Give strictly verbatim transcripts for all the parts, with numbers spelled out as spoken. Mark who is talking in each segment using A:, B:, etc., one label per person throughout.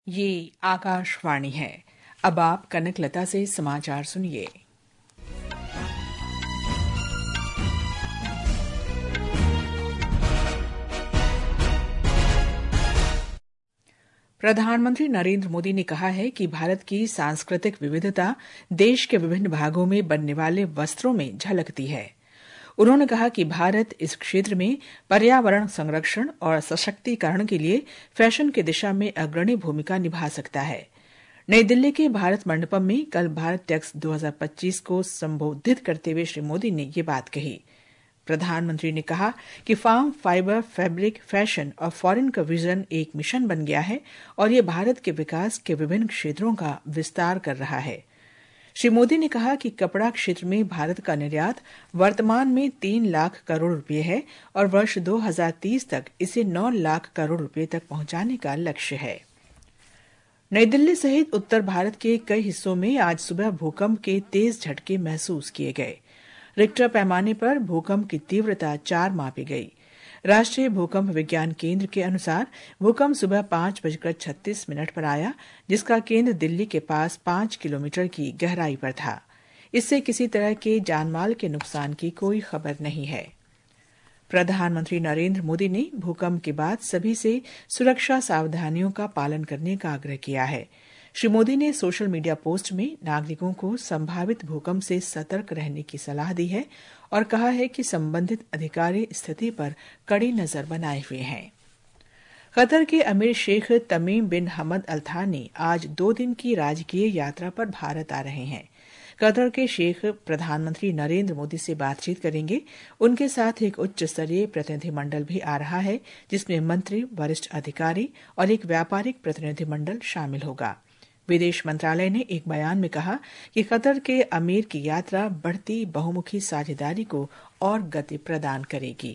A: ये आकाशवाणी है। अब आप कनकलता से समाचार सुनिए। प्रधानमंत्री नरेंद्र मोदी ने कहा है कि भारत की सांस्कृतिक विविधता देश के विभिन्न भागों में बनने वाले वस्त्रों में झलकती है। उन्होंने कहा कि भारत इस क्षेत्र में पर्यावरण संरक्षण और सशक्तिकरण के लिए फैशन की दिशा में अग्रणी भूमिका निभा सकता है। नई दिल्ली के भारत मंडपम में कल भारत टेक्स दो हज़ार पच्चीस को संबोधित करते हुए श्री मोदी ने ये बात कही। प्रधानमंत्री ने कहा कि फार्म फाइबर फैब्रिक फैशन और फॉरेन का विजन एक मिशन बन गया है और ये भारत के विकास के विभिन्न क्षेत्रों का विस्तार कर रहा है। श्री मोदी ने कहा कि कपड़ा क्षेत्र में भारत का निर्यात वर्तमान में तीन लाख करोड़ रुपए है और वर्ष दो हज़ार तीस तक इसे नौ लाख करोड़ रुपए तक पहुंचाने का लक्ष्य है। नई दिल्ली सहित उत्तर भारत के कई हिस्सों में आज सुबह भूकंप के तेज झटके महसूस किए गए। रिक्टर पैमाने पर भूकंप की तीव्रता चार मापी गई। राष्ट्रीय भूकंप विज्ञान केंद्र के अनुसार भूकंप सुबह पांच बजकर छत्तीस मिनट पर आया, जिसका केंद्र दिल्ली के पास पांच किलोमीटर की गहराई पर था। इससे किसी तरह के जानमाल के नुकसान की कोई खबर नहीं है। प्रधानमंत्री नरेंद्र मोदी ने भूकंप के बाद सभी से सुरक्षा सावधानियों का पालन करने का आग्रह किया है। श्री मोदी ने सोशल मीडिया पोस्ट में नागरिकों को संभावित भूकंप से सतर्क रहने की सलाह दी है और कहा है कि संबंधित अधिकारी स्थिति पर कड़ी नजर बनाए हुए हैं। कतर के अमीर शेख तमीम बिन हमद अल थानी आज दो दिन की राजकीय यात्रा पर भारत आ रहे हैं। कतर के शेख प्रधानमंत्री नरेंद्र मोदी से बातचीत करेंगे। उनके साथ एक उच्च स्तरीय प्रतिनिधिमंडल भी आ रहा है, जिसमें मंत्री, वरिष्ठ अधिकारी और एक व्यापारिक प्रतिनिधिमंडल शामिल होगा। विदेश मंत्रालय ने एक बयान में कहा कि कतर के अमीर की यात्रा बढ़ती बहुमुखी साझेदारी को और गति प्रदान करेगी।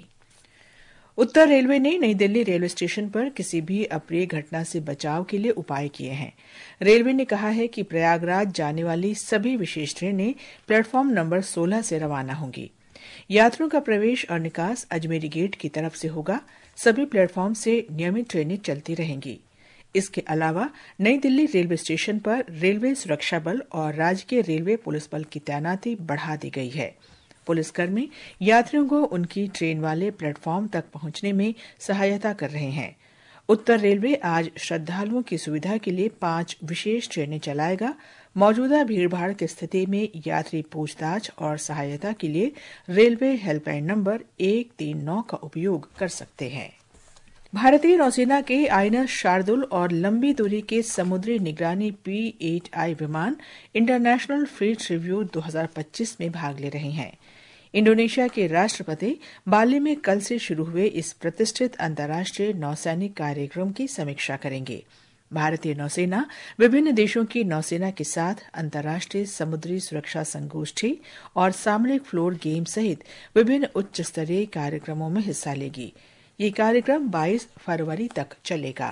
A: उत्तर रेलवे ने नई दिल्ली रेलवे स्टेशन पर किसी भी अप्रिय घटना से बचाव के लिए उपाय किए हैं। रेलवे ने कहा है कि प्रयागराज जाने वाली सभी विशेष ट्रेनें प्लेटफॉर्म नंबर सोलह से रवाना होंगी। यात्रियों का प्रवेश और निकास अजमेरी गेट की तरफ से होगा। सभी प्लेटफॉर्म से नियमित ट्रेनें चलती रहेंगी। इसके अलावा नई दिल्ली रेलवे स्टेशन पर रेलवे सुरक्षा बल और राजकीय रेलवे पुलिस बल की तैनाती बढ़ा दी गई है। पुलिसकर्मी यात्रियों को उनकी ट्रेन वाले प्लेटफॉर्म तक पहुंचने में सहायता कर रहे हैं। उत्तर रेलवे आज श्रद्धालुओं की सुविधा के लिए पांच विशेष ट्रेनें चलाएगा। मौजूदा भीड़भाड़ की स्थिति में यात्री पूछताछ और सहायता के लिए रेलवे हेल्पलाइन नंबर एक तीन नौ का उपयोग कर सकते हैं। भारतीय नौसेना के आईएनएस शार्दुल और लंबी दूरी के समुद्री निगरानी पी एट आई विमान इंटरनेशनल फ्लीट रिव्यू दो हज़ार पच्चीस में भाग ले रहे हैं। इंडोनेशिया के राष्ट्रपति बाली में कल से शुरू हुए इस प्रतिष्ठित अंतर्राष्ट्रीय नौसैनिक कार्यक्रम की समीक्षा करेंगे। भारतीय नौसेना विभिन्न देशों की नौसेना के साथ अंतर्राष्ट्रीय समुद्री सुरक्षा संगोष्ठी और सामरिक फ्लोर गेम सहित विभिन्न उच्च स्तरीय कार्यक्रमों में हिस्सा लेगी। ये कार्यक्रम बाईस फरवरी तक चलेगा।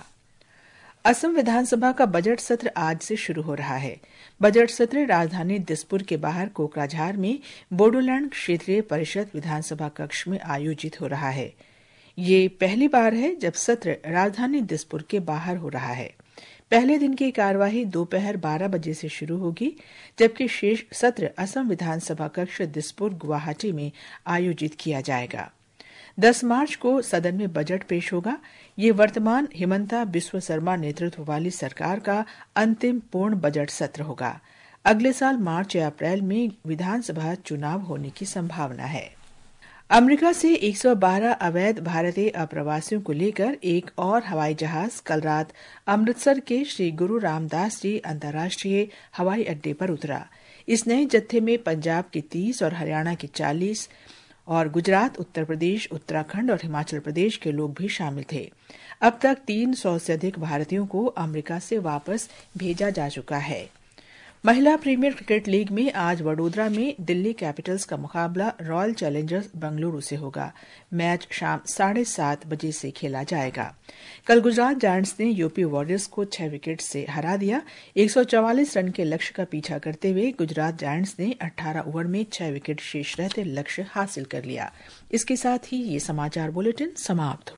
A: असम विधानसभा का बजट सत्र आज से शुरू हो रहा है। बजट सत्र राजधानी दिसपुर के बाहर कोकराझार में बोडोलैंड क्षेत्रीय परिषद विधानसभा कक्ष में आयोजित हो रहा है। ये पहली बार है जब सत्र राजधानी दिसपुर के बाहर हो रहा है। पहले दिन की कार्यवाही दोपहर बारह बजे से शुरू होगी, जबकि शेष सत्र असम विधानसभा कक्ष दिसपुर गुवाहाटी में आयोजित किया जाएगा। दस मार्च को सदन में बजट पेश होगा। ये वर्तमान हिमंता बिस्व शर्मा नेतृत्व वाली सरकार का अंतिम पूर्ण बजट सत्र होगा। अगले साल मार्च या अप्रैल में विधानसभा चुनाव होने की संभावना है। अमेरिका से एक सौ बारह अवैध भारतीय अप्रवासियों को लेकर एक और हवाई जहाज कल रात अमृतसर के श्री गुरु रामदास जी अंतर्राष्ट्रीय हवाई अड्डे पर उतरा। इस नए जत्थे में पंजाब के तीस और हरियाणा के चालीस और गुजरात, उत्तर प्रदेश, उत्तराखंड और हिमाचल प्रदेश के लोग भी शामिल थे। अब तक तीन सौ से अधिक भारतीयों को अमेरिका से वापस भेजा जा चुका है। महिला प्रीमियर क्रिकेट लीग में आज वडोदरा में दिल्ली कैपिटल्स का मुकाबला रॉयल चैलेंजर्स बेंगलुरु से होगा। मैच शाम साढ़े सात बजे से खेला जाएगा। कल गुजरात जायंट्स ने यूपी वॉरियर्स को छह विकेट से हरा दिया। एक सौ चौवालीस रन के लक्ष्य का पीछा करते हुए गुजरात जायंट्स ने अठारह ओवर में छह विकेट शेष रहते लक्ष्य हासिल कर लिया। इसके साथ ही ये समाचार बुलेटिन समाप्त।